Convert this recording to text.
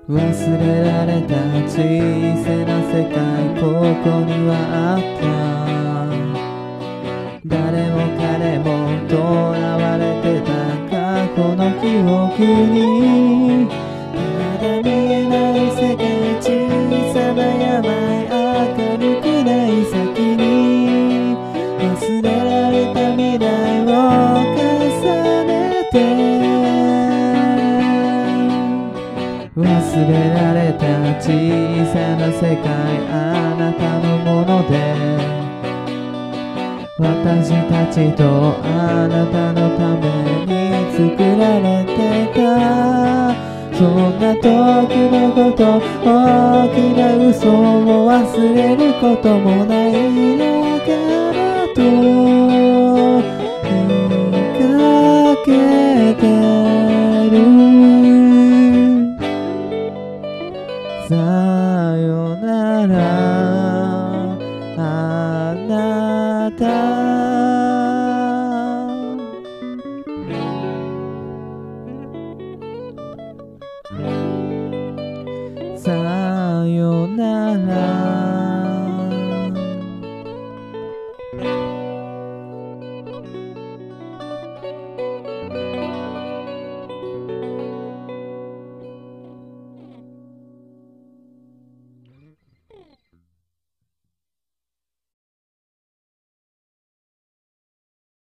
忘れられた小さな世界、ここにはあった。誰も彼も囚われてた過去の記憶に、ただ見えない世界、小さな病、明るくない先に忘れられた未来を重ねて、忘れられた小さな世界、あなたのもので、私たちとあなたのために作られてた。そんな時のこと、大きな嘘を忘れることもないのか。